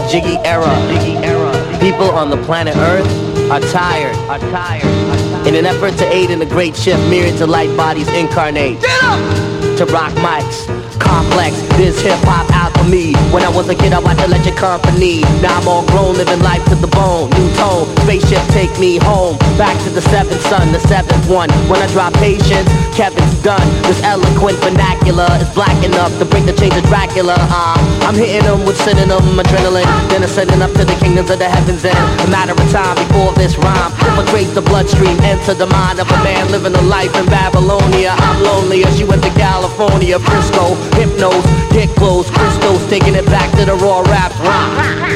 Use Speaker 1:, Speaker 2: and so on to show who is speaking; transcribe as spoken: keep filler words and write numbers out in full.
Speaker 1: Jiggy era. Jiggy era. People on the planet Earth are tired. Are tired. Are tired. In an effort to aid in the great shift, myriads of light bodies incarnate. Get up! To rock mics. Complex, this hip-hop out for me. When I was a kid I watched Electric Company. Now I'm all grown, living life to the bone. New tone, spaceship take me home. Back to the seventh son, the seventh one. When I drop Patience, Kevin's done. This eloquent vernacular is black enough to bring the change of Dracula. uh, I'm hitting them with synonym adrenaline. Then I'm setting up to the kingdoms of the heavens in a matter of time before this rhyme infiltrates the bloodstream, enter the mind of a man living a life in Babylonia. I'm lonely as she went to California, Frisco. Hypnos, dick blows, crystals, taking it back to the raw rap rock.